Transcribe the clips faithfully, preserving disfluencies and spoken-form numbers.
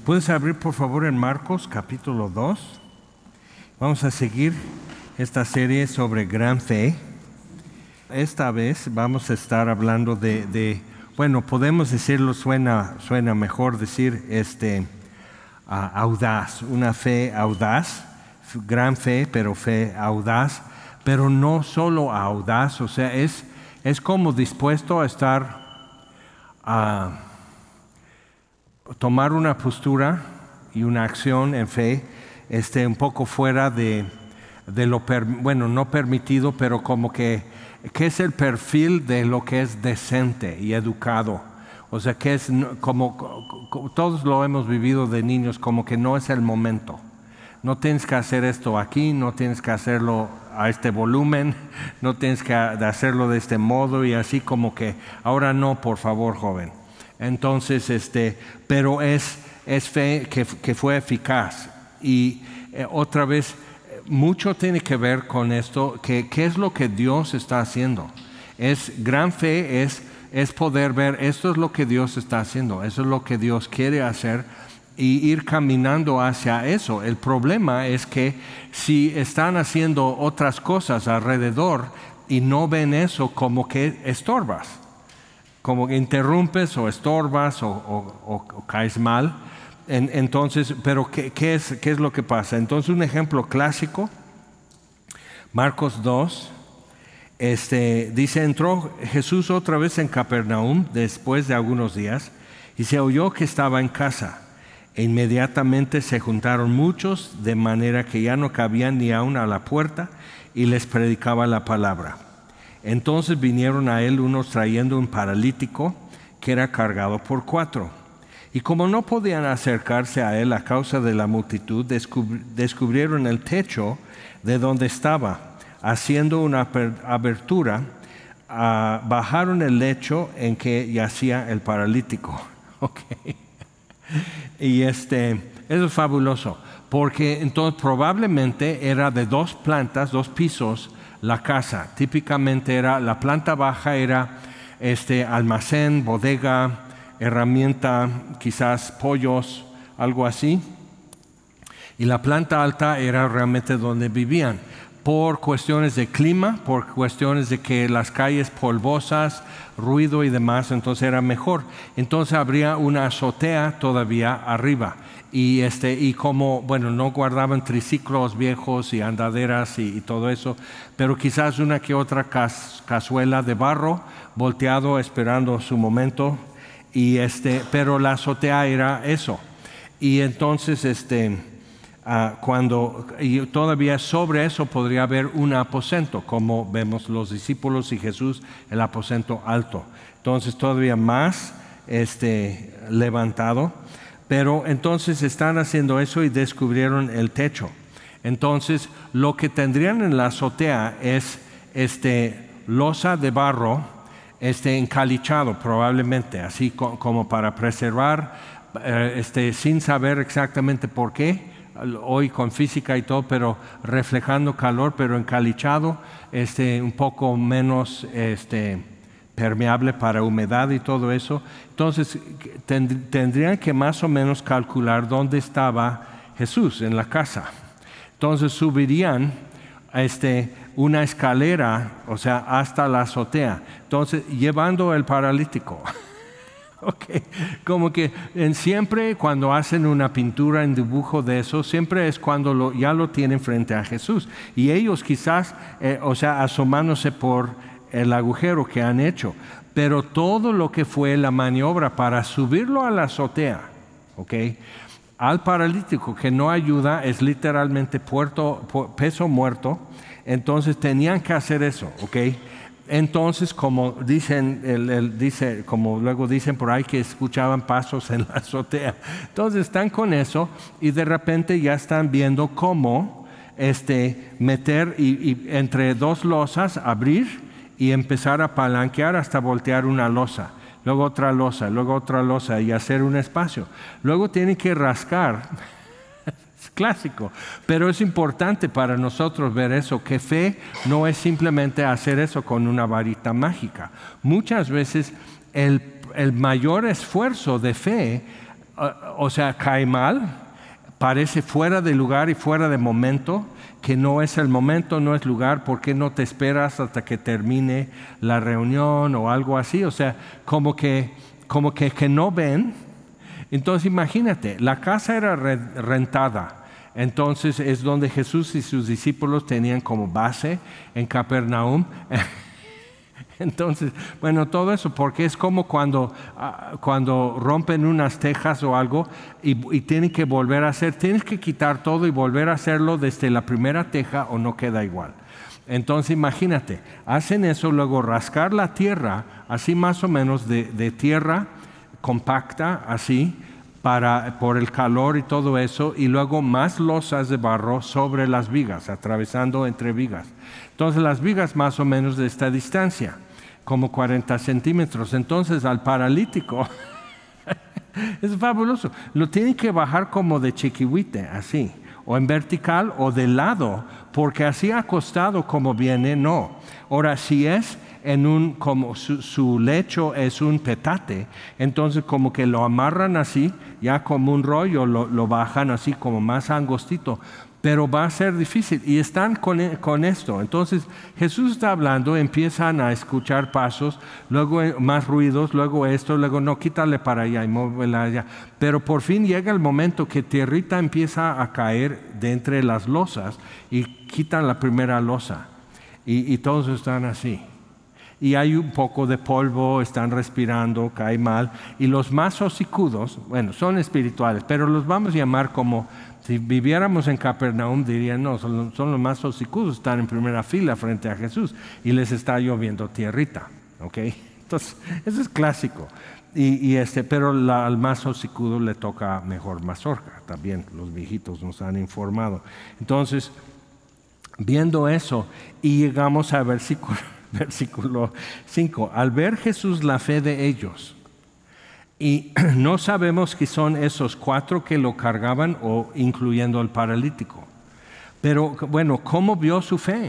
¿Puedes abrir por favor en Marcos capítulo dos? Vamos a seguir esta serie sobre gran fe. Esta vez vamos a estar hablando de, de bueno, podemos decirlo, suena, suena mejor decir este, uh, audaz, una fe audaz, gran fe, pero fe audaz, pero no solo audaz, o sea, es, es como dispuesto a estar a uh, tomar una postura y una acción en fe este, un poco fuera de, de lo, per, bueno, no permitido, pero como que, que es el perfil de lo que es decente y educado. O sea, que es como, como todos lo hemos vivido de niños, como que no es el momento. No tienes que hacer esto aquí, no tienes que hacerlo a este volumen, no tienes que hacerlo de este modo y así como que, ahora no, por favor, joven. Entonces, este, pero es, es fe que, que fue eficaz. Y eh, otra vez, mucho tiene que ver con esto, que qué es lo que Dios está haciendo. Es gran fe, es, es poder ver, esto es lo que Dios está haciendo, eso es lo que Dios quiere hacer y ir caminando hacia eso. El problema es que si están haciendo otras cosas alrededor y no ven eso, como que estorbas. Como que interrumpes o estorbas o, o, o, o caes mal. En, entonces, pero ¿qué, qué, es, ¿qué es lo que pasa? Entonces, un ejemplo clásico, Marcos dos, este, dice, entró Jesús otra vez en Capernaum después de algunos días y se oyó que estaba en casa. E inmediatamente se juntaron muchos, de manera que ya no cabían ni aún a la puerta, y les predicaba la palabra. Entonces vinieron a él unos trayendo un paralítico que era cargado por cuatro. Y como no podían acercarse a él a causa de la multitud, descubrieron el techo de donde estaba. Haciendo una abertura, uh, bajaron el lecho en que yacía el paralítico. Okay. Y este, eso es fabuloso, porque entonces probablemente era de dos plantas, dos pisos, la casa. Típicamente era, la planta baja era este almacén, bodega, herramienta, quizás pollos, algo así. Y la planta alta era realmente donde vivían. Por cuestiones de clima, por cuestiones de que las calles polvosas, ruido y demás, entonces era mejor. Entonces habría una azotea todavía arriba. Y, este, y como, bueno, no guardaban triciclos viejos y andaderas y, y todo eso, pero quizás una que otra cas, cazuela de barro volteado esperando su momento. Y este, pero la azotea era eso. Y entonces, este, uh, cuando, y todavía sobre eso podría haber un aposento, como vemos los discípulos y Jesús, el aposento alto. Entonces todavía más este, levantado. Pero entonces están haciendo eso y descubrieron el techo. Entonces lo que tendrían en la azotea es este, losa de barro este, encalichado probablemente, así co- como para preservar, eh, este, sin saber exactamente por qué, hoy con física y todo, pero reflejando calor, pero encalichado, este, un poco menos este, permeable para humedad y todo eso. Entonces tend- tendrían que más o menos calcular dónde estaba Jesús en la casa. Entonces subirían este, una escalera, o sea, hasta la azotea. Entonces llevando el paralítico. Okay. Como que en siempre cuando hacen una pintura en dibujo de eso, siempre es cuando lo, ya lo tienen frente a Jesús. Y ellos quizás, eh, o sea, asomándose por el agujero que han hecho, pero todo lo que fue la maniobra para subirlo a la azotea, ¿okay? Al paralítico que no ayuda es literalmente puerto, peso muerto, entonces tenían que hacer eso, ¿okay? Entonces, como dicen, el, el, dice, como luego dicen por ahí que escuchaban pasos en la azotea, entonces están con eso y de repente ya están viendo cómo este, meter y, y entre dos losas abrir y empezar a palanquear hasta voltear una losa, luego otra losa, luego otra losa y hacer un espacio. Luego tienen que rascar, es clásico, pero es importante para nosotros ver eso, que fe no es simplemente hacer eso con una varita mágica. Muchas veces el, el mayor esfuerzo de fe o sea, cae mal, parece fuera de lugar y fuera de momento, que no es el momento, no es lugar, ¿por qué no te esperas hasta que termine la reunión o algo así? O sea, como que, como que, que no ven. Entonces imagínate, la casa era rentada, entonces es donde Jesús y sus discípulos tenían como base en Capernaum. Entonces, bueno, todo eso, porque es como cuando, uh, cuando rompen unas tejas o algo y, y tienen que volver a hacer, tienes que quitar todo y volver a hacerlo desde la primera teja o no queda igual. Entonces imagínate, hacen eso, luego rascar la tierra, así más o menos de, de tierra compacta, así, para, por el calor y todo eso, y luego más losas de barro sobre las vigas, atravesando entre vigas. Entonces las vigas más o menos de esta distancia, como cuarenta centímetros. Entonces al paralítico, es fabuloso, lo tienen que bajar como de chiquihuite, así, o en vertical o de lado, porque así acostado como viene, no. Ahora, si es en un, como su, su lecho es un petate, entonces como que lo amarran así, ya como un rollo, lo, lo bajan así como más angostito, pero va a ser difícil y están con, con esto. Entonces Jesús está hablando, empiezan a escuchar pasos, luego más ruidos, luego esto, luego no, quítale para allá y móvela allá, pero por fin llega el momento que tierrita empieza a caer de entre las losas y quitan la primera losa y, y todos están así. Y hay un poco de polvo, están respirando, cae mal. Y los más hocicudos, bueno, son espirituales, pero los vamos a llamar como, si viviéramos en Capernaum, dirían, no, son, son los más hocicudos, están en primera fila frente a Jesús y les está lloviendo tierrita, ¿ok? Entonces, eso es clásico. Y, y este, pero la, al más hocicudo le toca mejor mazorca, también los viejitos nos han informado. Entonces, viendo eso, y llegamos al versículo... Versículo cinco. Al ver Jesús la fe de ellos, y no sabemos que son esos cuatro que lo cargaban o incluyendo al paralítico. Pero bueno, ¿cómo vio su fe?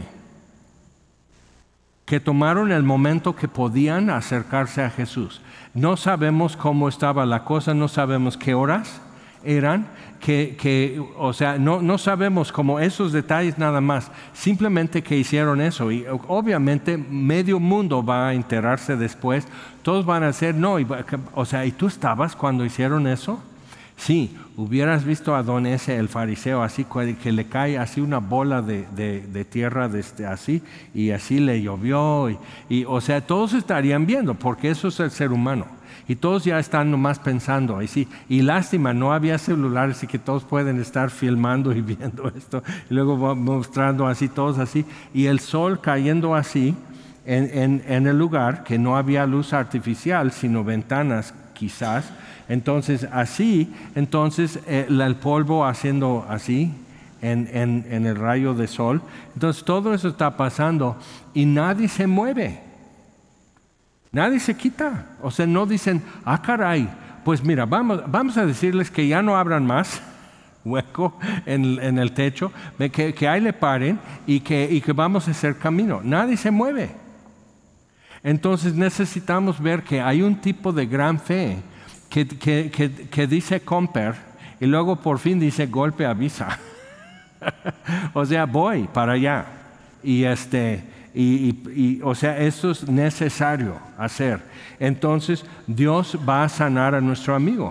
Que tomaron el momento que podían acercarse a Jesús. No sabemos cómo estaba la cosa, no sabemos qué horas eran, que, que o sea, no, no sabemos como esos detalles nada más, simplemente que hicieron eso y obviamente medio mundo va a enterarse después, todos van a decir, no, y, o sea, ¿y tú estabas cuando hicieron eso? Sí, hubieras visto a don ese, el fariseo, así que le cae así una bola de, de, de tierra desde así y así le llovió y, y o sea, todos estarían viendo porque eso es el ser humano. Y todos ya están nomás pensando, y, sí, y lástima, no había celulares y que todos pueden estar filmando y viendo esto, y luego mostrando así, todos así, y el sol cayendo así en, en, en el lugar, que no había luz artificial, sino ventanas quizás, entonces así, entonces eh, el polvo haciendo así, en, en, en el rayo de sol, entonces todo eso está pasando y nadie se mueve. Nadie se quita, o sea, no dicen, ah caray, pues mira, vamos, vamos a decirles que ya no abran más hueco en, en el techo, que, que ahí le paren y que, y que vamos a hacer camino. Nadie se mueve. Entonces necesitamos ver que hay un tipo de gran fe que, que, que, que dice comper y luego por fin dice golpe avisa. O sea, voy para allá y este... Y, y, y, o sea, esto es necesario hacer. Entonces, Dios va a sanar a nuestro amigo.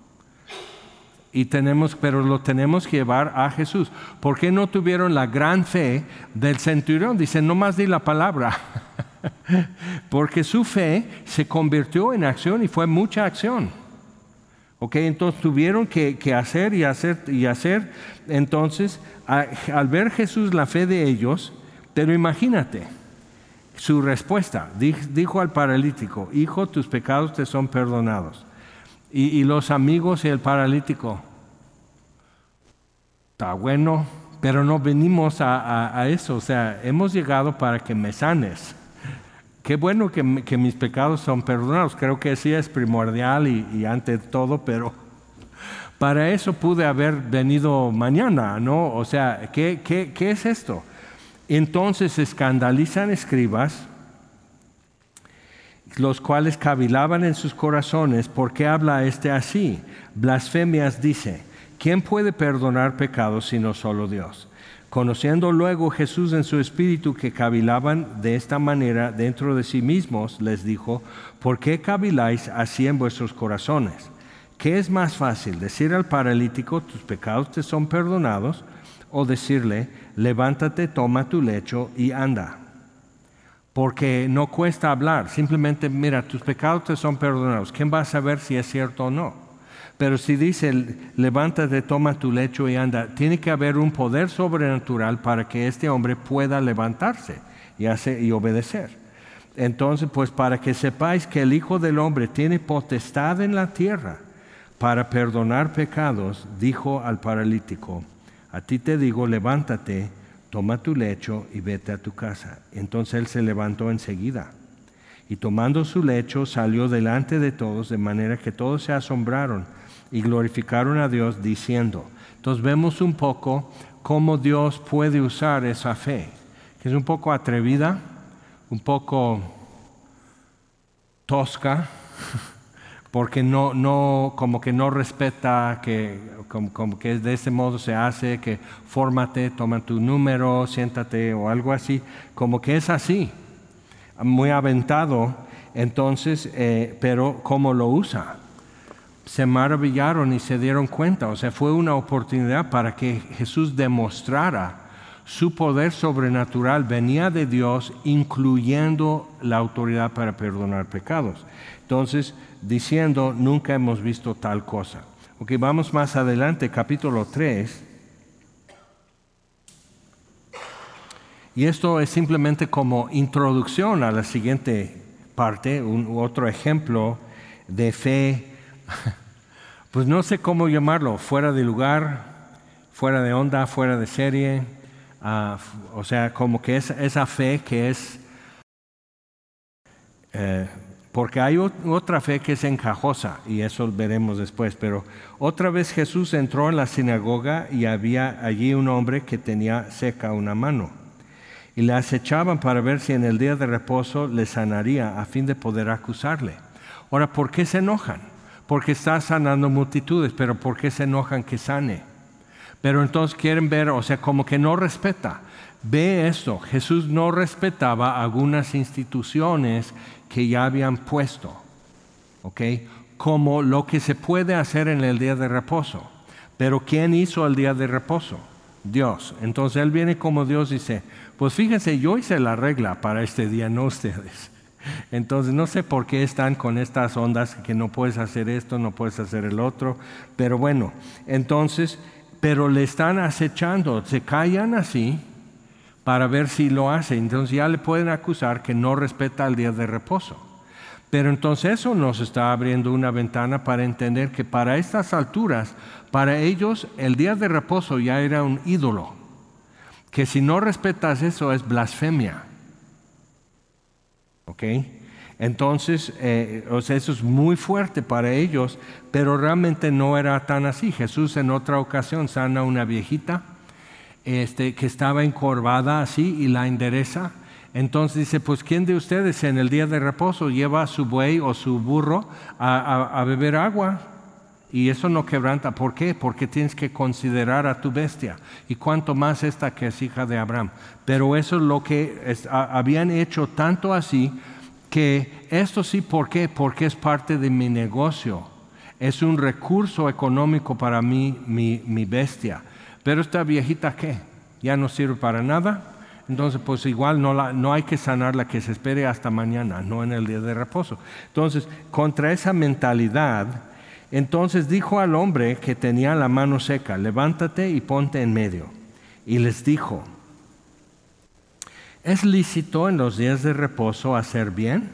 Y tenemos, pero lo tenemos que llevar a Jesús. ¿Por qué no tuvieron la gran fe del centurión? Dice, no más di la palabra. Porque su fe se convirtió en acción y fue mucha acción. Ok, entonces tuvieron que, que hacer y hacer y hacer. Entonces, a, al ver Jesús la fe de ellos, pero imagínate, su respuesta, dijo al paralítico, hijo, tus pecados te son perdonados. Y, y los amigos y el paralítico, está bueno, pero no venimos a, a, a eso, o sea, hemos llegado para que me sanes. Qué bueno que, que mis pecados son perdonados, creo que sí es primordial y, y ante todo, pero para eso pude haber venido mañana, ¿no? O sea, ¿qué, qué, qué es esto? Entonces se escandalizan escribas, los cuales cavilaban en sus corazones, ¿por qué habla este así? Blasfemias dice, ¿quién puede perdonar pecados sino solo Dios? Conociendo luego Jesús en su espíritu que cavilaban de esta manera dentro de sí mismos, les dijo, ¿por qué caviláis así en vuestros corazones? ¿Qué es más fácil, decir al paralítico, tus pecados te son perdonados, o decirle, levántate, toma tu lecho y anda? Porque no cuesta hablar, simplemente mira, tus pecados te son perdonados. ¿Quién va a saber si es cierto o no? Pero si dice, levántate, toma tu lecho y anda, tiene que haber un poder sobrenatural para que este hombre pueda levantarse y, hacer, y obedecer. Entonces, pues para que sepáis que el Hijo del Hombre tiene potestad en la tierra para perdonar pecados, dijo al paralítico, a ti te digo, levántate, toma tu lecho y vete a tu casa. Entonces él se levantó enseguida y tomando su lecho salió delante de todos, de manera que todos se asombraron y glorificaron a Dios diciendo. Entonces vemos un poco cómo Dios puede usar esa fe, que es un poco atrevida, un poco tosca, porque no, no, como que no respeta, que, como, como que de ese modo se hace, que fórmate, toma tu número, siéntate o algo así, como que es así, muy aventado, entonces, eh, pero ¿cómo lo usa? Se maravillaron y se dieron cuenta, o sea, fue una oportunidad para que Jesús demostrara su poder sobrenatural, venía de Dios, incluyendo la autoridad para perdonar pecados. Entonces, diciendo, nunca hemos visto tal cosa. Ok, vamos más adelante, capítulo tres. Y esto es simplemente como introducción a la siguiente parte, un, otro ejemplo de fe, pues no sé cómo llamarlo, fuera de lugar, fuera de onda, fuera de serie, uh, o sea, como que es, esa fe que es... Eh, porque hay otra fe que es encajosa, y eso veremos después, pero otra vez Jesús entró en la sinagoga y había allí un hombre que tenía seca una mano. Y le acechaban para ver si en el día de reposo le sanaría a fin de poder acusarle. Ahora, ¿por qué se enojan? Porque está sanando multitudes, pero ¿por qué se enojan que sane? Pero entonces quieren ver, o sea, como que no respeta. Ve esto, Jesús no respetaba algunas instituciones que ya habían puesto, ¿ok? Como lo que se puede hacer en el día de reposo. Pero ¿quién hizo el día de reposo? Dios. Entonces Él viene como Dios y dice, pues fíjense, yo hice la regla para este día, no ustedes. Entonces no sé por qué están con estas ondas que no puedes hacer esto, no puedes hacer el otro, pero bueno, entonces, pero le están acechando, se callan así para ver si lo hace. Entonces ya le pueden acusar que no respeta el día de reposo. Pero entonces eso nos está abriendo una ventana para entender que para estas alturas, para ellos el día de reposo ya era un ídolo. Que si no respetas eso es blasfemia. ¿Ok? Entonces, eh, o sea, eso es muy fuerte para ellos, pero realmente no era tan así. Jesús en otra ocasión sana a una viejita Este, que estaba encorvada así y la endereza. Entonces dice, pues ¿quién de ustedes en el día de reposo lleva a su buey o su burro a, a, a beber agua? Y eso no quebranta. ¿Por qué? Porque tienes que considerar a tu bestia. Y cuanto más esta que es hija de Abraham. Pero eso es lo que es, a, habían hecho tanto así que esto sí, ¿por qué? Porque es parte de mi negocio. Es un recurso económico para mí, mi, mi bestia. Pero esta viejita, ¿qué? Ya no sirve para nada. Entonces, pues igual no, la, no hay que sanarla, que se espere hasta mañana, no en el día de reposo. Entonces, contra esa mentalidad, entonces dijo al hombre que tenía la mano seca, levántate y ponte en medio. Y les dijo, ¿es lícito en los días de reposo hacer bien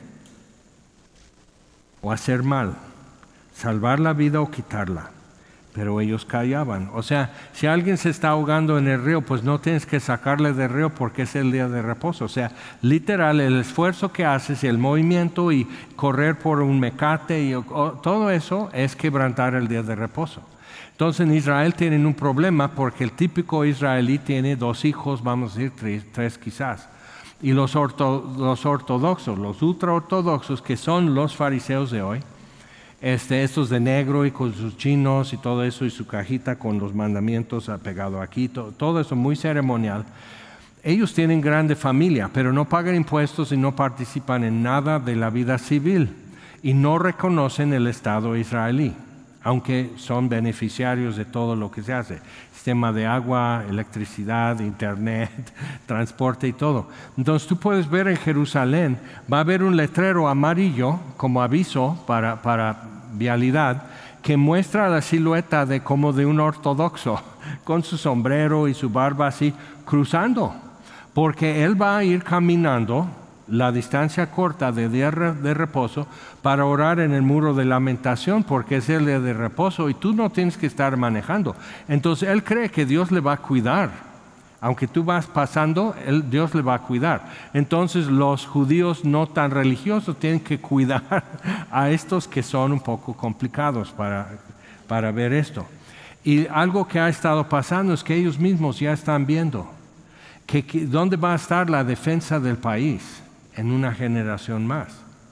o hacer mal? ¿Salvar la vida o quitarla? Pero ellos callaban. O sea, si alguien se está ahogando en el río, pues no tienes que sacarle del río porque es el día de reposo. O sea, literal, el esfuerzo que haces, el movimiento y correr por un mecate, y o, todo eso es quebrantar el día de reposo. Entonces en Israel tienen un problema porque el típico israelí tiene dos hijos, vamos a decir tres, tres quizás. y los, orto, los ortodoxos, los ultraortodoxos, que son los fariseos de hoy, este, estos de negro y con sus chinos y todo eso y su cajita con los mandamientos pegado aquí, to, todo eso muy ceremonial. Ellos tienen grande familia, pero no pagan impuestos y no participan en nada de la vida civil y no reconocen el Estado israelí, aunque son beneficiarios de todo lo que se hace. Sistema de agua, electricidad, internet, transporte y todo. Entonces tú puedes ver en Jerusalén, va a haber un letrero amarillo como aviso para, para vialidad, que muestra la silueta de como de un ortodoxo, con su sombrero y su barba así, cruzando, porque él va a ir caminando la distancia corta de día de reposo para orar en el muro de lamentación, porque es el día de reposo y tú no tienes que estar manejando. Entonces él cree que Dios le va a cuidar, aunque tú vas pasando, él, Dios le va a cuidar. Entonces los judíos no tan religiosos tienen que cuidar a estos que son un poco complicados para, para ver esto. Y algo que ha estado pasando es que ellos mismos ya están viendo que, que dónde va a estar la defensa del país en una generación más.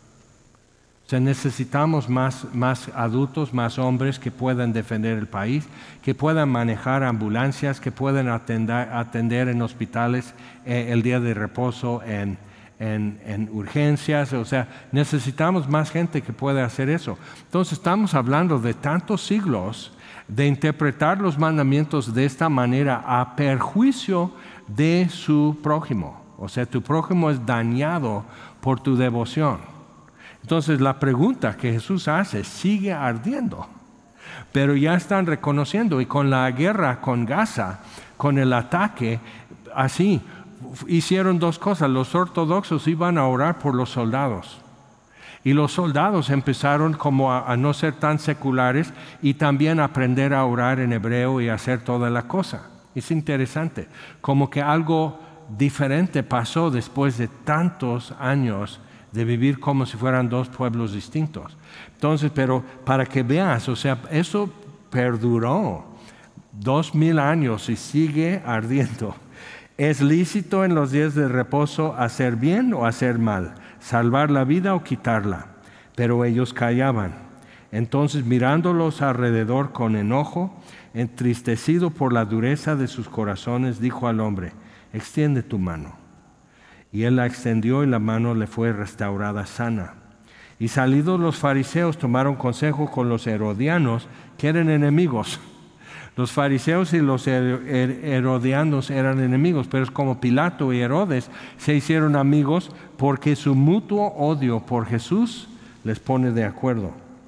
O sea, necesitamos más, más adultos, más hombres que puedan defender el país, que puedan manejar ambulancias, que puedan atender, atender en hospitales eh, el día de reposo, en, en, en urgencias. O sea, necesitamos más gente que pueda hacer eso. Entonces estamos hablando de tantos siglos de interpretar los mandamientos de esta manera a perjuicio de su prójimo. O sea, tu prójimo es dañado por tu devoción. Entonces la pregunta que Jesús hace sigue ardiendo, pero ya están reconociendo, y con la guerra con Gaza, con el ataque, así, hicieron dos cosas. Los ortodoxos iban a orar por los soldados, y los soldados empezaron como a, a no ser tan seculares y también a aprender a orar en hebreo y hacer toda la cosa. Es interesante, como que algo diferente pasó después de tantos años de vivir como si fueran dos pueblos distintos. Entonces, pero para que veas, o sea, eso perduró dos mil años y sigue ardiendo. ¿Es lícito en los días de reposo hacer bien o hacer mal? ¿Salvar la vida o quitarla? Pero ellos callaban. Entonces, mirándolos alrededor con enojo, entristecido por la dureza de sus corazones, dijo al hombre: extiende tu mano. Y él la extendió y la mano le fue restaurada sana. Y salidos los fariseos tomaron consejo con los herodianos, que eran enemigos. Los fariseos y los herodianos eran enemigos, pero es como Pilato y Herodes se hicieron amigos porque su mutuo odio por Jesús les pone de acuerdo.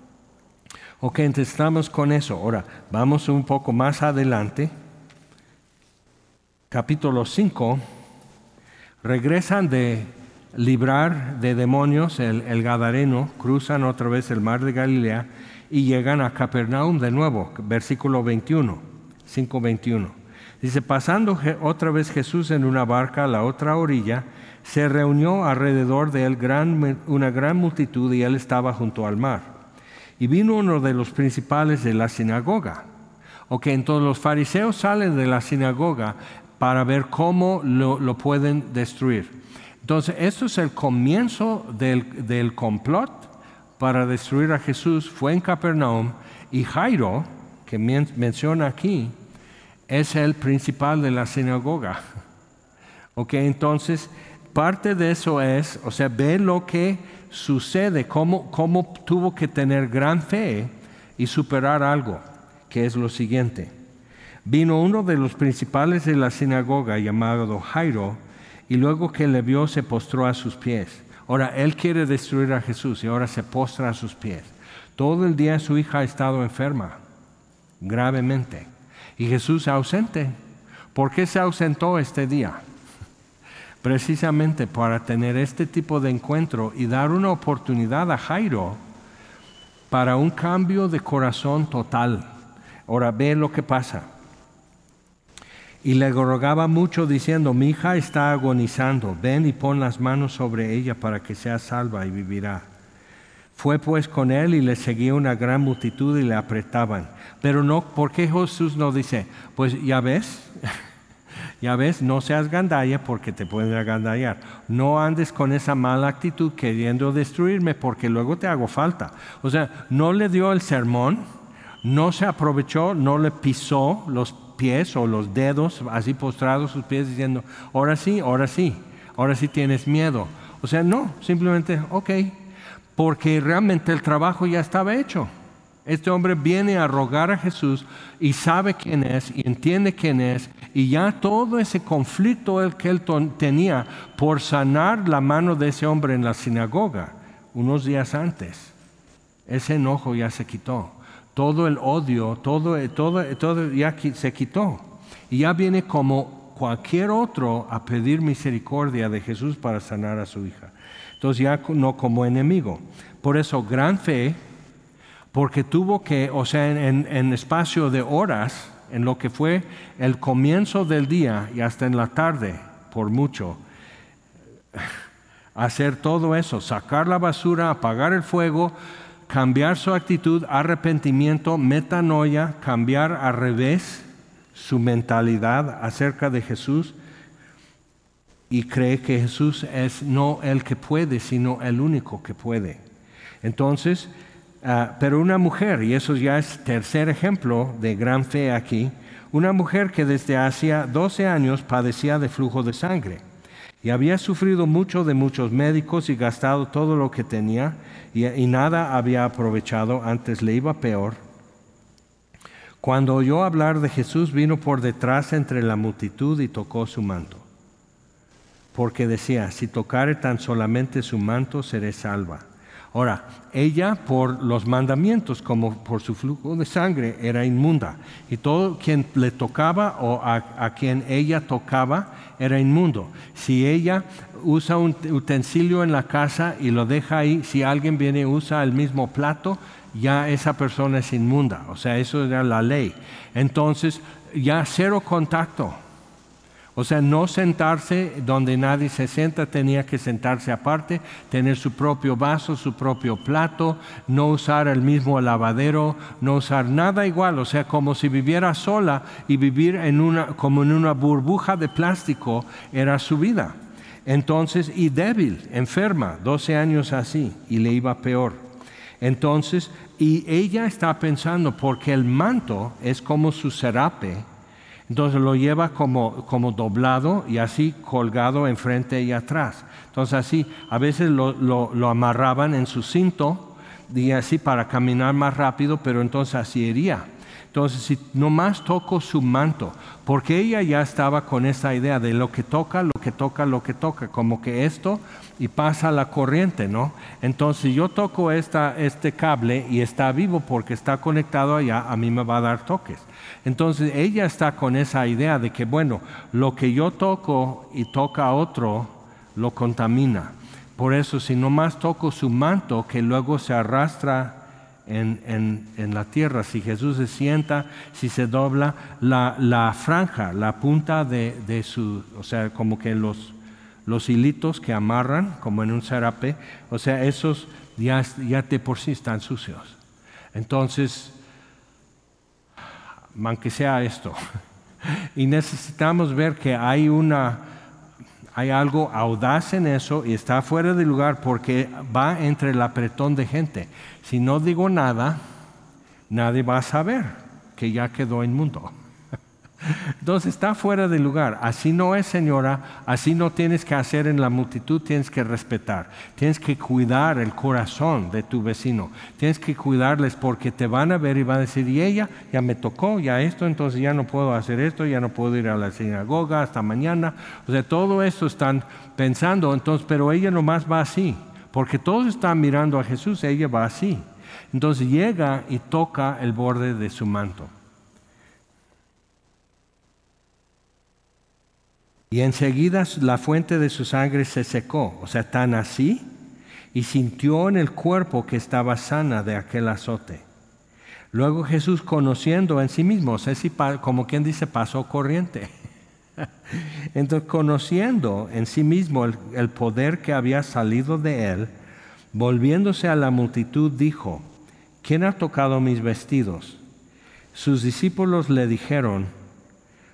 Ok, entonces estamos con eso. Ahora, vamos un poco más adelante. Capítulo cinco. Regresan de librar de demonios el, el Gadareno, cruzan otra vez el mar de Galilea y llegan a Capernaum de nuevo, versículo veintiuno, cinco veintiuno. Dice: pasando otra vez Jesús en una barca a la otra orilla, se reunió alrededor de él gran, una gran multitud, y él estaba junto al mar. Y vino uno de los principales de la sinagoga. Ok, entonces los fariseos salen de la sinagoga para ver cómo lo, lo pueden destruir. Entonces, esto es el comienzo del, del complot para destruir a Jesús. Fue en Capernaum, y Jairo, que men- menciona aquí, es el principal de la sinagoga. Ok, entonces, parte de eso es, o sea, ve lo que sucede, cómo, cómo tuvo que tener gran fe y superar algo, que es lo siguiente. Vino uno de los principales de la sinagoga llamado Jairo, y luego que le vio se postró a sus pies. Ahora, él quiere destruir a Jesús y ahora se postra a sus pies. Todo el día su hija ha estado enferma, gravemente, y Jesús ausente. ¿Por qué se ausentó este día? Precisamente para tener este tipo de encuentro y dar una oportunidad a Jairo para un cambio de corazón total. Ahora ve lo que pasa. Y le rogaba mucho diciendo: mi hija está agonizando, ven y pon las manos sobre ella para que sea salva y vivirá. Fue pues con él y le seguía una gran multitud y le apretaban. Pero no, ¿por qué Jesús no dice: pues ya ves, Ya ves, no seas gandalla porque te pueden agandallar. No andes con esa mala actitud queriendo destruirme porque luego te hago falta. O sea, no le dio el sermón, no se aprovechó, no le pisó los pies o los dedos así postrados sus pies diciendo, ahora sí, ahora sí, ahora sí tienes miedo. O sea, no, simplemente, ok, porque realmente el trabajo ya estaba hecho. Este hombre viene a rogar a Jesús y sabe quién es y entiende quién es, y ya todo ese conflicto el que él tenía por sanar la mano de ese hombre en la sinagoga unos días antes, ese enojo ya se quitó. Todo el odio, todo, todo, todo ya se quitó. Y ya viene como cualquier otro a pedir misericordia de Jesús para sanar a su hija. Entonces ya no como enemigo. Por eso gran fe, porque tuvo que, o sea, en, en espacio de horas, en lo que fue el comienzo del día y hasta en la tarde, por mucho, hacer todo eso, sacar la basura, apagar el fuego, cambiar su actitud, arrepentimiento, metanoia, cambiar al revés su mentalidad acerca de Jesús y cree que Jesús es no el que puede, sino el único que puede. Entonces, uh, pero una mujer, y eso ya es tercer ejemplo de gran fe aquí, una mujer que desde hacía doce años padecía de flujo de sangre y había sufrido mucho de muchos médicos y gastado todo lo que tenía y, y nada había aprovechado, antes le iba peor. Cuando oyó hablar de Jesús, vino por detrás entre la multitud y tocó su manto, porque decía, si tocare tan solamente su manto, seré salva. Ahora, ella por los mandamientos, como por su flujo de sangre, era inmunda. Y todo quien le tocaba o a, a quien ella tocaba era inmundo. Si ella usa un utensilio en la casa y lo deja ahí, si alguien viene y usa el mismo plato, ya esa persona es inmunda. O sea, eso era la ley. Entonces, ya cero contacto. O sea, no sentarse donde nadie se sienta, tenía que sentarse aparte, tener su propio vaso, su propio plato, no usar el mismo lavadero, no usar nada igual. O sea, como si viviera sola y vivir en una, como en una burbuja de plástico era su vida. Entonces, y débil, enferma, doce años así, y le iba peor. Entonces, y ella está pensando, porque el manto es como su serape, entonces lo lleva como, como doblado y así colgado enfrente y atrás. Entonces así, a veces lo, lo, lo amarraban en su cinto y así para caminar más rápido, pero entonces así iría. Entonces si nomás toco su manto, porque ella ya estaba con esa idea de lo que toca, lo que toca, lo que toca, como que esto y pasa la corriente, ¿no? Entonces yo toco esta, este cable y está vivo porque está conectado allá, a mí me va a dar toques. Entonces ella está con esa idea de que, bueno, lo que yo toco y toca a otro, lo contamina. Por eso, si nomás toco su manto, que luego se arrastra en, en, en la tierra, si Jesús se sienta, si se dobla, la, la franja, la punta de, de su, o sea, como que los, los hilitos que amarran, como en un serape, o sea, esos ya, ya de por sí están sucios. Entonces, aunque sea esto, y necesitamos ver que hay una, hay algo audaz en eso y está fuera de lugar porque va entre el apretón de gente. Si no digo nada, nadie va a saber que ya quedó inmundo. Entonces está fuera de lugar. Así no es, señora, así no tienes que hacer en la multitud, tienes que respetar. Tienes que cuidar el corazón de tu vecino. Tienes que cuidarles porque te van a ver y van a decir, y ella ya me tocó, ya esto, entonces ya no puedo hacer esto, ya no puedo ir a la sinagoga hasta mañana. O sea, todo esto están pensando, entonces, pero ella nomás va así, porque todos están mirando a Jesús, ella va así. Entonces llega y toca el borde de su manto. Y enseguida la fuente de su sangre se secó, o sea, tan así, y sintió en el cuerpo que estaba sana de aquel azote. Luego Jesús, conociendo en sí mismo, o sea, si, como quien dice, pasó corriente. Entonces, conociendo en sí mismo el, el poder que había salido de él, volviéndose a la multitud, dijo, ¿quién ha tocado mis vestidos? Sus discípulos le dijeron,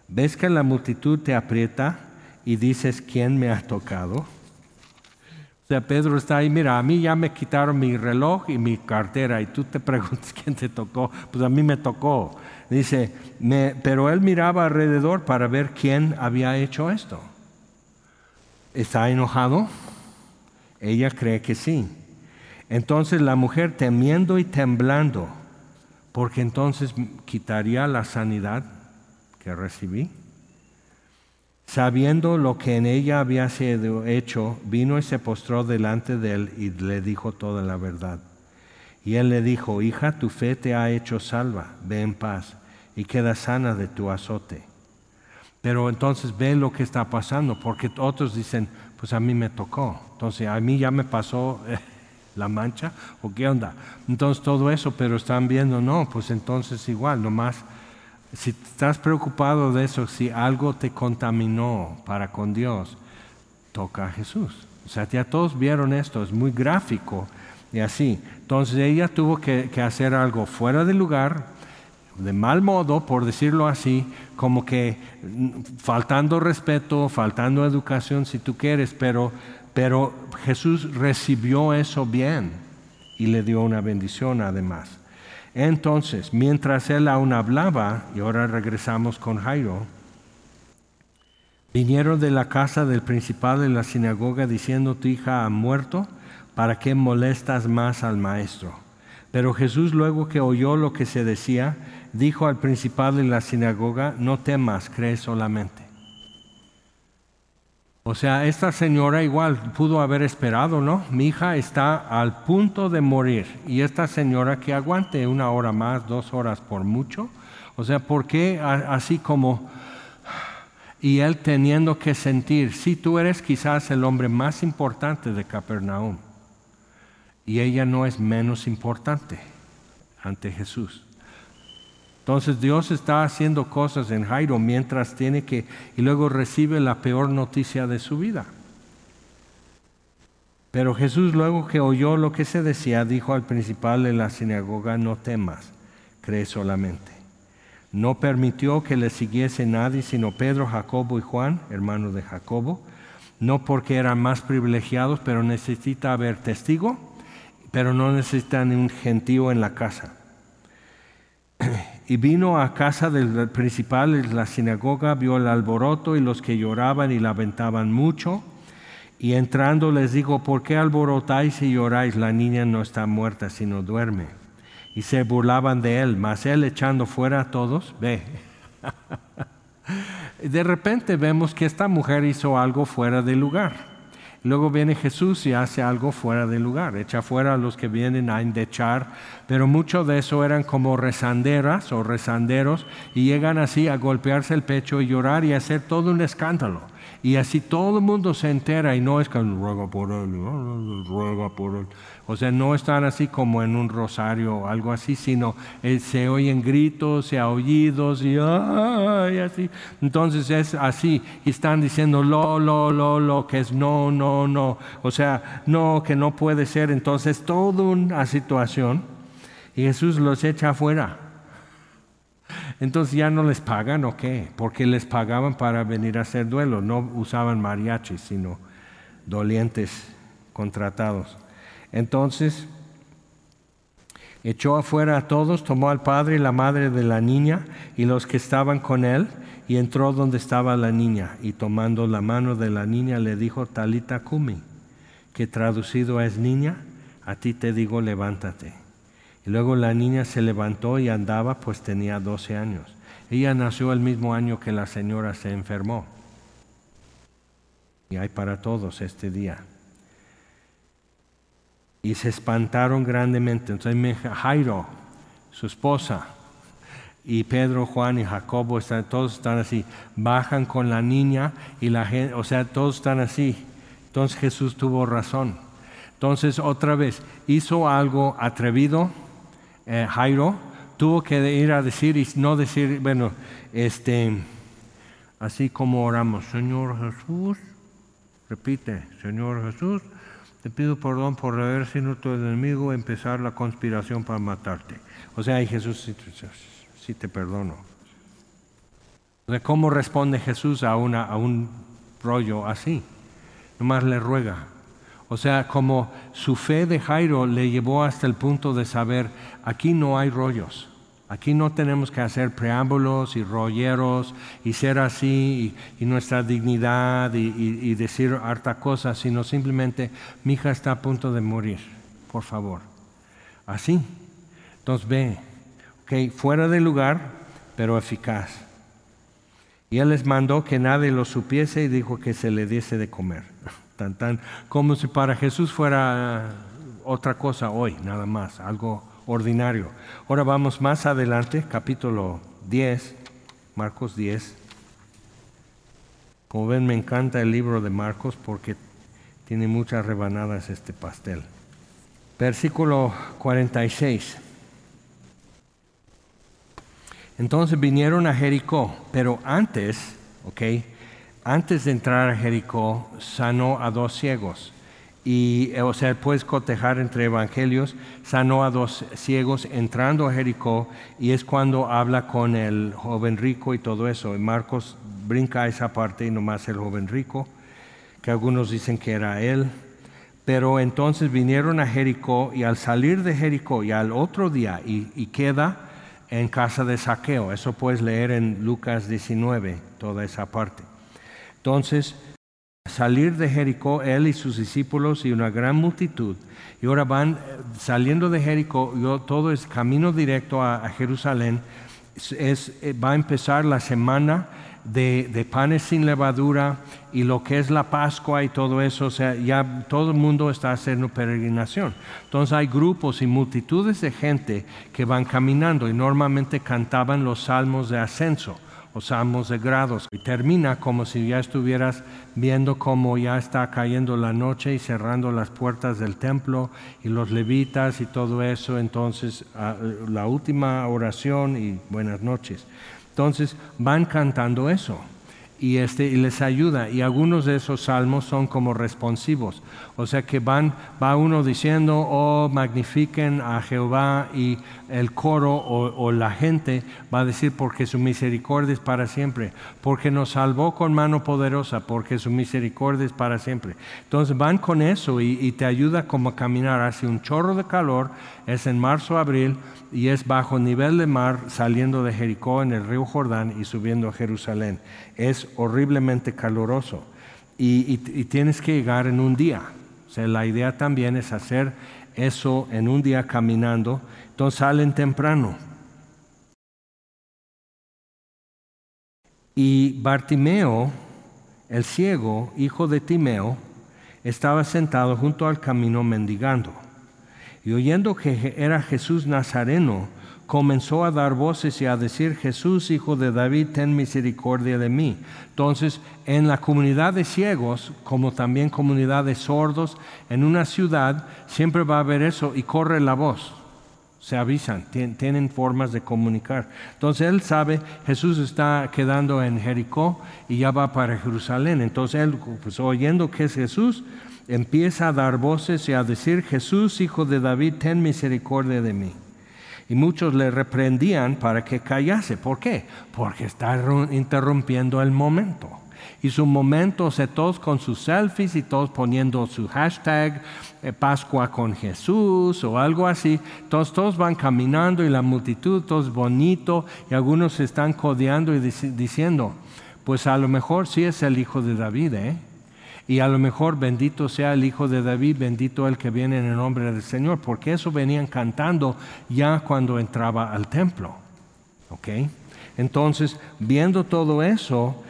¿ves que la multitud te aprieta y dices, ¿quién me ha tocado? O sea, Pedro está ahí, mira, a mí ya me quitaron mi reloj y mi cartera y tú te preguntas, ¿quién te tocó? Pues a mí me tocó. Dice, me, pero él miraba alrededor para ver quién había hecho esto. ¿Está enojado? Ella cree que sí. Entonces la mujer, temiendo y temblando, porque entonces quitaría la sanidad que recibí, sabiendo lo que en ella había sido hecho, vino y se postró delante de él y le dijo toda la verdad. Y él le dijo, hija, tu fe te ha hecho salva, ve en paz y queda sana de tu azote. Pero entonces ve lo que está pasando, porque otros dicen, pues a mí me tocó, entonces a mí ya me pasó eh, la mancha, o qué onda. Entonces todo eso, pero están viendo, no, pues entonces igual, nomás, si estás preocupado de eso, si algo te contaminó para con Dios, toca a Jesús. O sea, ya todos vieron esto, es muy gráfico y así. Entonces ella tuvo que, que hacer algo fuera de lugar, de mal modo, por decirlo así, como que faltando respeto, faltando educación si tú quieres, pero, pero Jesús recibió eso bien y le dio una bendición además. Entonces, mientras él aún hablaba, y ahora regresamos con Jairo, vinieron de la casa del principal de la sinagoga diciendo, tu hija ha muerto, ¿para qué molestas más al maestro? Pero Jesús, luego que oyó lo que se decía, dijo al principal de la sinagoga, no temas, cree solamente. O sea, esta señora igual pudo haber esperado, ¿no? Mi hija está al punto de morir y esta señora que aguante una hora más, dos horas por mucho. O sea, ¿por qué así como... Y él teniendo que sentir, si tú eres quizás el hombre más importante de Capernaum y ella no es menos importante ante Jesús. Entonces Dios está haciendo cosas en Jairo mientras tiene que, y luego recibe la peor noticia de su vida. Pero Jesús, luego que oyó lo que se decía, dijo al principal de la sinagoga, no temas, cree solamente. No permitió que le siguiese nadie sino Pedro, Jacobo y Juan, hermanos de Jacobo, no porque eran más privilegiados, pero necesita haber testigo, pero no necesita ni un gentío en la casa. Y vino a casa del principal de la sinagoga, vio el alboroto y los que lloraban y lamentaban mucho. Y entrando les dijo, ¿por qué alborotáis y lloráis? La niña no está muerta, sino duerme. Y se burlaban de él, mas él echando fuera a todos, ve. De repente vemos que esta mujer hizo algo fuera de lugar. Luego viene Jesús y hace algo fuera de lugar, echa fuera a los que vienen a endechar, pero mucho de eso eran como rezanderas o rezanderos y llegan así a golpearse el pecho y llorar y hacer todo un escándalo. Y así todo el mundo se entera y no es que ruega por él, ruega por él. O sea, no están así como en un rosario o algo así, sino eh, se oyen gritos, se aullidos y, y así. Entonces es así y están diciendo lo, lo, lo, lo, que es no, no, no. O sea, no, que no puede ser. Entonces toda una situación y Jesús los echa afuera. Entonces ya no les pagan o qué, porque les pagaban para venir a hacer duelo, no usaban mariachis, sino dolientes contratados. Entonces echó afuera a todos, tomó al padre y la madre de la niña y los que estaban con él y entró donde estaba la niña y tomando la mano de la niña le dijo Talita Cumi, que traducido es niña, a ti te digo levántate. Y luego la niña se levantó y andaba, pues tenía doce años. Ella nació el mismo año que la señora se enfermó. Y hay para todos este día. Y se espantaron grandemente. Entonces Jairo, su esposa, y Pedro, Juan y Jacobo, están, todos están así. Bajan con la niña y la gente, o sea, todos están así. Entonces Jesús tuvo razón. Entonces otra vez, hizo algo atrevido. Eh, Jairo tuvo que ir a decir y no decir, bueno, este, así como oramos, Señor Jesús, repite, Señor Jesús, te pido perdón por haber sido tu enemigo, empezar la conspiración para matarte. O sea, y Jesús, sí, sí te perdono. ¿Cómo responde Jesús a, una, a un rollo así? Nomás le ruega. O sea, como su fe de Jairo le llevó hasta el punto de saber, aquí no hay rollos. Aquí no tenemos que hacer preámbulos y rolleros y ser así y, y nuestra dignidad y, y, y decir harta cosas, sino simplemente, mi hija está a punto de morir, por favor. Así. Entonces ve, okay, fuera de lugar, pero eficaz. Y él les mandó que nadie lo supiese y dijo que se le diese de comer. Tan, tan, como si para Jesús fuera otra cosa hoy, nada más, algo ordinario. Ahora vamos más adelante, capítulo diez, Marcos diez. Como ven, me encanta el libro de Marcos porque tiene muchas rebanadas este pastel. Versículo cuarenta y seis. Entonces vinieron a Jericó, pero antes, ok, antes de entrar a Jericó, sanó a dos ciegos. Y, o sea, puedes cotejar entre evangelios, sanó a dos ciegos entrando a Jericó, y es cuando habla con el joven rico y todo eso. Y Marcos brinca esa parte y nomás el joven rico, que algunos dicen que era él. Pero entonces vinieron a Jericó, y al salir de Jericó, y al otro día, y, y queda en casa de Zaqueo. Eso puedes leer en Lucas diecinueve, toda esa parte. Entonces, salir de Jericó, él y sus discípulos y una gran multitud. Y ahora van saliendo de Jericó, yo, todo es camino directo a, a Jerusalén. Es, es, va a empezar la semana de, de panes sin levadura y lo que es la Pascua y todo eso. O sea, ya todo el mundo está haciendo peregrinación. Entonces hay grupos y multitudes de gente que van caminando y normalmente cantaban los salmos de ascenso o salmos de grados, y termina como si ya estuvieras viendo cómo ya está cayendo la noche y cerrando las puertas del templo y los levitas y todo eso. Entonces la última oración y buenas noches. Entonces van cantando eso y, este, y les ayuda, y algunos de esos salmos son como responsivos, o sea que van, va uno diciendo, oh, magnifiquen a Jehová, y el coro o, o la gente va a decir, porque su misericordia es para siempre, porque nos salvó con mano poderosa, porque su misericordia es para siempre. Entonces van con eso y, y te ayuda como a caminar. Hace un chorro de calor, es en marzo, abril, y es bajo nivel de mar, saliendo de Jericó en el río Jordán y subiendo a Jerusalén. Es horriblemente caluroso y, y, y tienes que llegar en un día. O sea, la idea también es hacer eso en un día caminando. Entonces salen temprano. Y Bartimeo, el ciego, hijo de Timeo, estaba sentado junto al camino mendigando. Y oyendo que era Jesús Nazareno, comenzó a dar voces y a decir, Jesús, hijo de David, ten misericordia de mí. Entonces, en la comunidad de ciegos, como también comunidad de sordos, en una ciudad siempre va a haber eso, y corre la voz. Se avisan, tienen formas de comunicar. Entonces él sabe, Jesús está quedando en Jericó y ya va para Jerusalén. Entonces él, pues, oyendo que es Jesús, empieza a dar voces y a decir, Jesús, hijo de David, ten misericordia de mí. Y muchos le reprendían para que callase. ¿Por qué? Porque está interrumpiendo el momento. Y su momento, o sea, todos con sus selfies y todos poniendo su hashtag eh, Pascua con Jesús o algo así. Todos, todos van caminando y la multitud, todo es bonito, y algunos se están codeando y dic- diciendo, pues a lo mejor sí es el hijo de David, ¿eh? Y a lo mejor bendito sea el hijo de David, bendito el que viene en el nombre del Señor, porque eso venían cantando ya cuando entraba al templo. ¿Ok? Entonces, viendo todo eso,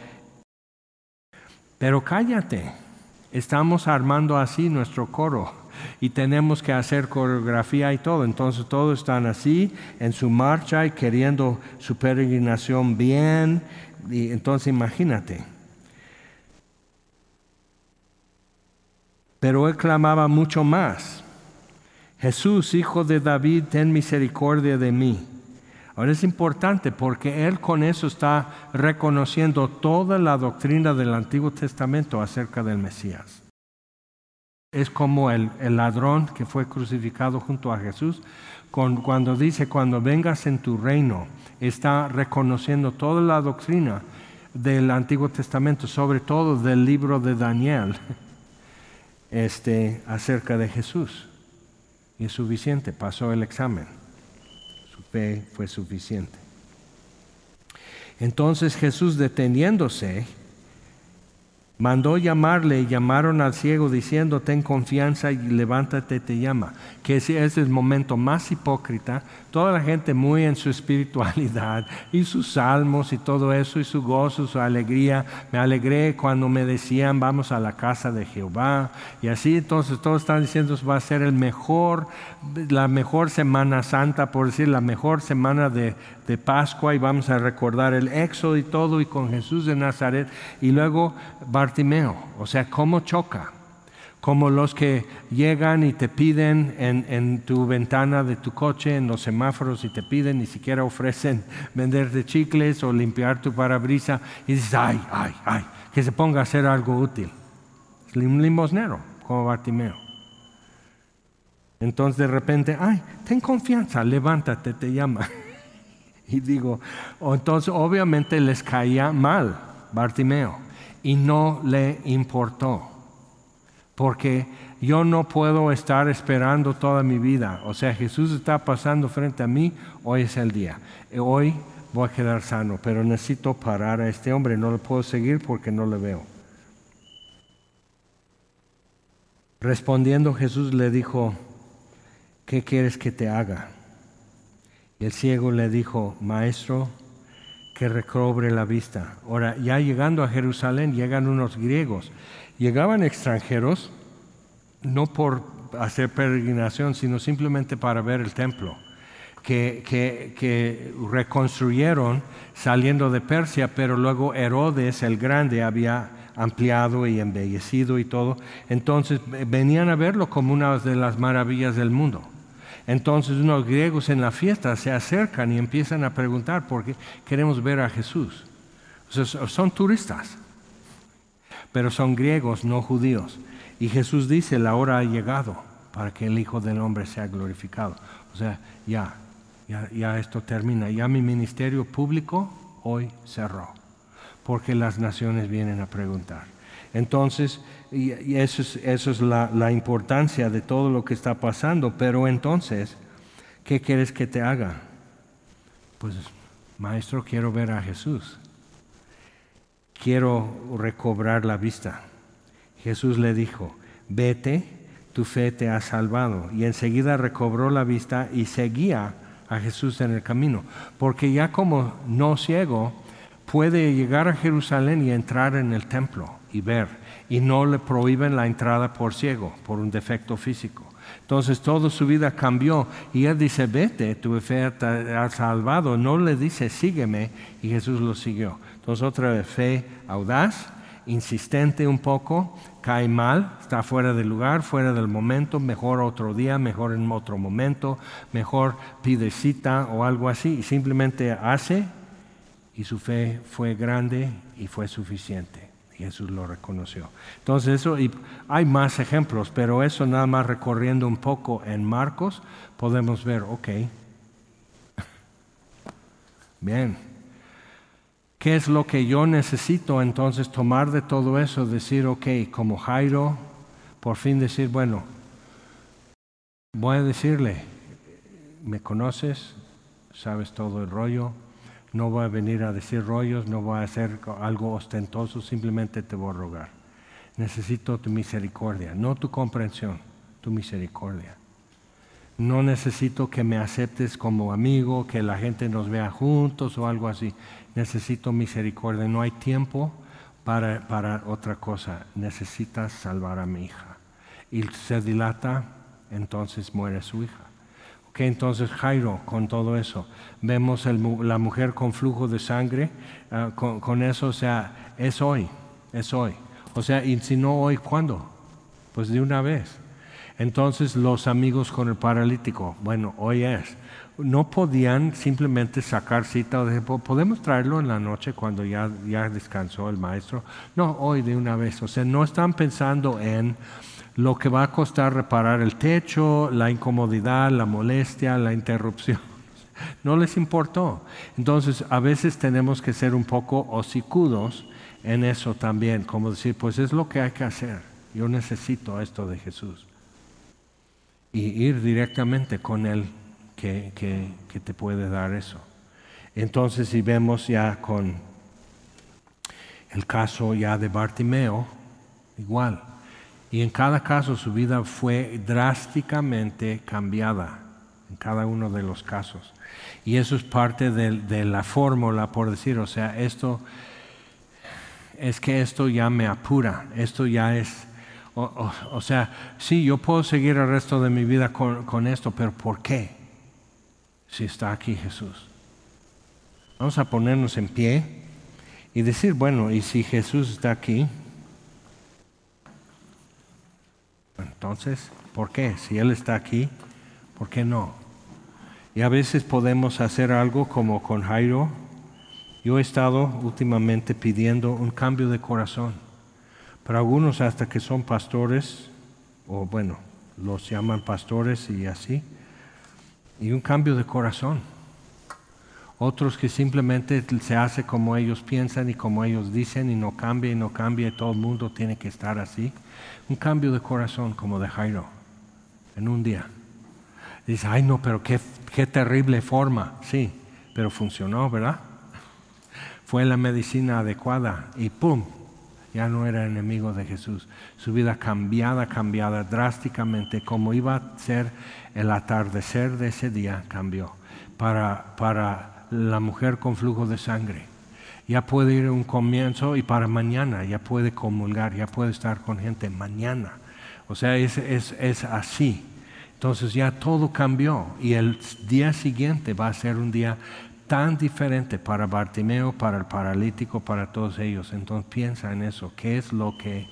pero cállate, estamos armando así nuestro coro y tenemos que hacer coreografía y todo. Entonces todos están así en su marcha y queriendo su peregrinación bien. Y entonces imagínate. Pero él clamaba mucho más, Jesús, hijo de David, ten misericordia de mí. Ahora es importante porque él con eso está reconociendo toda la doctrina del Antiguo Testamento acerca del Mesías. Es como el, el ladrón que fue crucificado junto a Jesús, con, cuando dice, cuando vengas en tu reino, está reconociendo toda la doctrina del Antiguo Testamento, sobre todo del libro de Daniel, este, acerca de Jesús. Y es suficiente, pasó el examen. Su fe fue suficiente. Entonces Jesús, deteniéndose, mandó llamarle, y llamaron al ciego diciendo: ten confianza y levántate, te llama. Que ese es el momento más hipócrita. Toda la gente muy en su espiritualidad y sus salmos y todo eso, y su gozo, su alegría. Me alegré cuando me decían: vamos a la casa de Jehová. Y así entonces todos están diciendo: va a ser el mejor, la mejor Semana Santa, por decir, la mejor semana de, de Pascua, y vamos a recordar el Éxodo y todo, y con Jesús de Nazaret. Y luego Bartimeo, o sea, cómo choca. Como los que llegan y te piden en, en tu ventana de tu coche, en los semáforos, y te piden, ni siquiera ofrecen venderte chicles o limpiar tu parabrisa, y dices: ay, ay, ay, que se ponga a hacer algo útil. Es un limosnero, como Bartimeo. Entonces de repente: ay, ten confianza, levántate, te llama. Y digo, oh, entonces obviamente les caía mal Bartimeo, y no le importó. Porque yo no puedo estar esperando toda mi vida. O sea, Jesús está pasando frente a mí, hoy es el día. Hoy voy a quedar sano, pero necesito parar a este hombre. No le puedo seguir porque no le veo. Respondiendo, Jesús le dijo: ¿qué quieres que te haga? Y el ciego le dijo: maestro, que recobre la vista. Ahora, ya llegando a Jerusalén, llegan unos griegos. Llegaban extranjeros, no por hacer peregrinación, sino simplemente para ver el templo, que, que, que reconstruyeron saliendo de Persia, pero luego Herodes el Grande había ampliado y embellecido y todo. Entonces venían a verlo como una de las maravillas del mundo. Entonces unos griegos en la fiesta se acercan y empiezan a preguntar: ¿por qué queremos ver a Jesús? O sea, son turistas, pero son griegos, no judíos. Y Jesús dice: la hora ha llegado para que el Hijo del Hombre sea glorificado. O sea, ya, ya, ya esto termina. Ya mi ministerio público hoy cerró, porque las naciones vienen a preguntar. Entonces, y, y eso es, eso es la, la importancia de todo lo que está pasando. Pero entonces, ¿qué quieres que te haga? Pues, maestro, quiero ver a Jesús. Quiero recobrar la vista. Jesús le dijo: vete, tu fe te ha salvado. Y enseguida recobró la vista y seguía a Jesús en el camino. Porque ya como no ciego, puede llegar a Jerusalén y entrar en el templo y ver. Y no le prohíben la entrada por ciego, por un defecto físico. Entonces toda su vida cambió, y él dice: vete, tu fe te ha salvado. No le dice: sígueme, y Jesús lo siguió. Entonces otra vez, fe audaz, insistente un poco, cae mal, está fuera del lugar, fuera del momento, mejor otro día, mejor en otro momento, mejor pide cita o algo así, y simplemente hace, y su fe fue grande y fue suficiente. Jesús lo reconoció. Entonces eso, y hay más ejemplos, pero eso nada más recorriendo un poco en Marcos, podemos ver, ok, bien, ¿qué es lo que yo necesito entonces tomar de todo eso? Decir, ok, como Jairo, por fin decir, bueno, voy a decirle: me conoces, sabes todo el rollo. No voy a venir a decir rollos, no voy a hacer algo ostentoso, simplemente te voy a rogar. Necesito tu misericordia, no tu comprensión, tu misericordia. No necesito que me aceptes como amigo, que la gente nos vea juntos o algo así. Necesito misericordia, no hay tiempo para, para otra cosa. Necesitas salvar a mi hija. Y se dilata, entonces muere su hija. Okay, entonces Jairo, con todo eso, vemos el, la mujer con flujo de sangre, uh, con, con eso, o sea, es hoy, es hoy. O sea, y si no hoy, ¿cuándo? Pues de una vez. Entonces los amigos con el paralítico, bueno, hoy es. No podían simplemente sacar cita o decir: ¿podemos traerlo en la noche cuando ya, ya descansó el maestro? No, hoy de una vez. O sea, no están pensando en lo que va a costar reparar el techo, la incomodidad, la molestia, la interrupción. No les importó. Entonces, a veces tenemos que ser un poco hocicudos en eso también, como decir, pues es lo que hay que hacer. Yo necesito esto de Jesús. Y ir directamente con Él que, que, que te puede dar eso. Entonces, si vemos ya con el caso ya de Bartimeo, igual. Y en cada caso su vida fue drásticamente cambiada, en cada uno de los casos. Y eso es parte de, de la fórmula, por decir, o sea, esto es que esto ya me apura, esto ya es, o, o, o sea, sí, yo puedo seguir el resto de mi vida con, con esto, pero ¿por qué? Si está aquí Jesús. Vamos a ponernos en pie y decir, bueno, y si Jesús está aquí, entonces, ¿por qué? Si Él está aquí, ¿por qué no? Y a veces podemos hacer algo como con Jairo. Yo he estado últimamente pidiendo un cambio de corazón. Para algunos hasta que son pastores, o bueno, los llaman pastores y así, y un cambio de corazón. Otros que simplemente se hace como ellos piensan y como ellos dicen y no cambia y no cambia y todo el mundo tiene que estar así. Un cambio de corazón como de Jairo, en un día. Dice, ay no, pero qué, qué terrible forma. Sí, pero funcionó, ¿verdad? Fue la medicina adecuada y ¡pum! Ya no era enemigo de Jesús. Su vida cambiada, cambiada drásticamente, como iba a ser el atardecer de ese día, cambió. Para, para la mujer con flujo de sangre. Ya puede ir a un comienzo y para mañana ya puede comulgar, ya puede estar con gente mañana. O sea, es, es, es así. Entonces ya todo cambió y el día siguiente va a ser un día tan diferente para Bartimeo, para el paralítico, para todos ellos. Entonces piensa en eso. ¿Qué es lo que?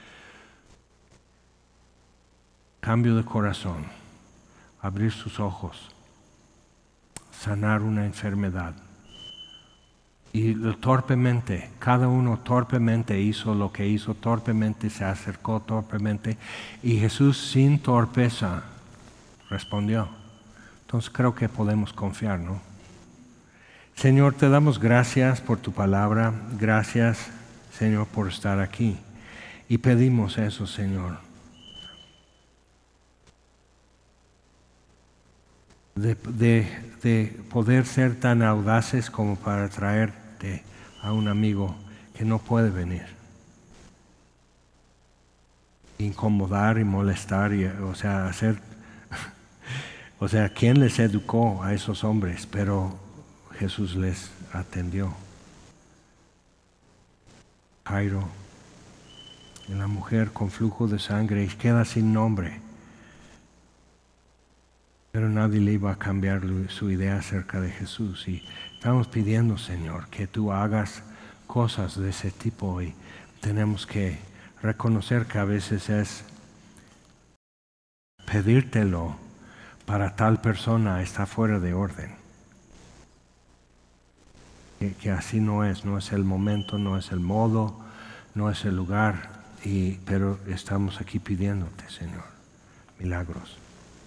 Cambio de corazón, abrir sus ojos, sanar una enfermedad. Y torpemente, cada uno torpemente hizo lo que hizo, torpemente se acercó, torpemente. Y Jesús sin torpeza respondió. Entonces creo que podemos confiar, ¿no? Señor, te damos gracias por tu palabra. Gracias, Señor, por estar aquí. Y pedimos eso, Señor. De, de, de poder ser tan audaces como para traerte a un amigo que no puede venir. Incomodar y molestar, y, o sea, hacer... o sea, ¿quién les educó a esos hombres? Pero Jesús les atendió. Jairo, la mujer con flujo de sangre, y queda sin nombre. Pero nadie le iba a cambiar su idea acerca de Jesús. Y estamos pidiendo, Señor, que tú hagas cosas de ese tipo. Y tenemos que reconocer que a veces es pedírtelo para tal persona está fuera de orden. Que, que así no es, no es el momento, no es el modo, no es el lugar. Y, pero estamos aquí pidiéndote, Señor, milagros.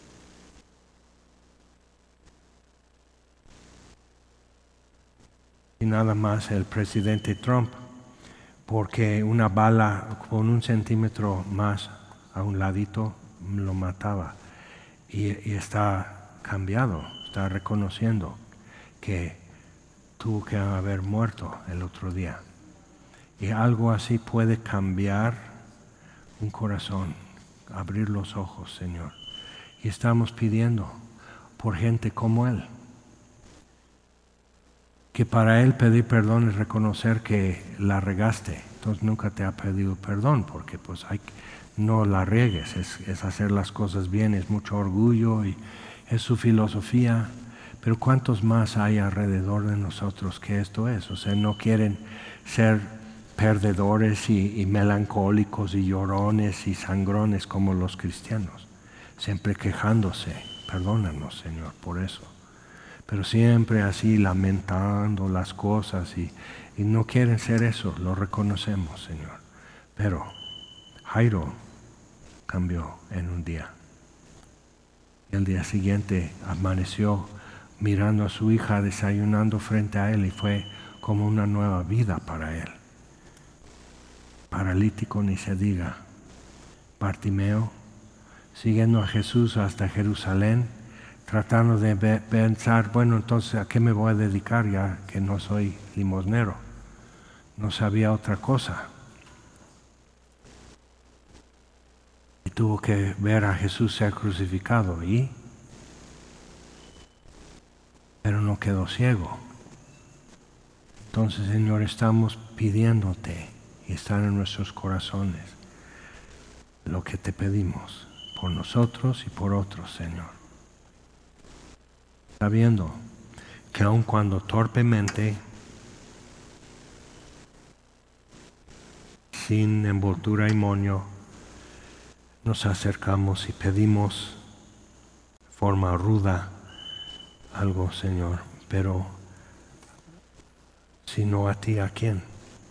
Y nada más el presidente Trump, porque una bala con un centímetro más a un ladito lo mataba. Y, y está cambiado, está reconociendo que tuvo que haber muerto el otro día. Y algo así puede cambiar un corazón, abrir los ojos, Señor. Y estamos pidiendo por gente como Él. Que para Él pedir perdón es reconocer que la regaste. Entonces nunca te ha pedido perdón porque pues hay, no la riegues, es, es hacer las cosas bien, es mucho orgullo y es su filosofía. Pero ¿cuántos más hay alrededor de nosotros que esto es? O sea, no quieren ser perdedores y, y melancólicos y llorones y sangrones como los cristianos. Siempre quejándose. Perdónanos, Señor, por eso. Pero siempre así lamentando las cosas y, y no quieren ser eso, lo reconocemos, Señor. Pero Jairo cambió en un día. El día siguiente amaneció mirando a su hija desayunando frente a él, y fue como una nueva vida para él. Paralítico ni se diga. Bartimeo, siguiendo a Jesús hasta Jerusalén, tratando de pensar, bueno, entonces ¿a qué me voy a dedicar ya que no soy limosnero? No sabía otra cosa. Y tuvo que ver a Jesús ser crucificado, y pero no quedó ciego. Entonces, Señor, estamos pidiéndote, y están en nuestros corazones, lo que te pedimos, por nosotros y por otros, Señor. Sabiendo que aun cuando torpemente, sin envoltura y moño, nos acercamos y pedimos de forma ruda algo, Señor, pero si no a ti, ¿a quién?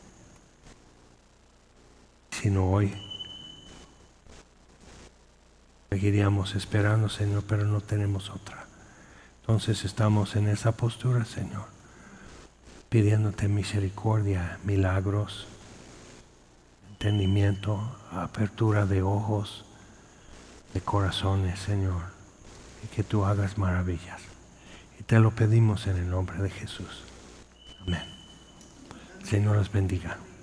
Si no hoy, seguiríamos esperando, Señor, pero no tenemos otra. Entonces estamos en esa postura, Señor, pidiéndote misericordia, milagros, entendimiento, apertura de ojos, de corazones, Señor, y que tú hagas maravillas. Y te lo pedimos en el nombre de Jesús. Amén. Señor los bendiga.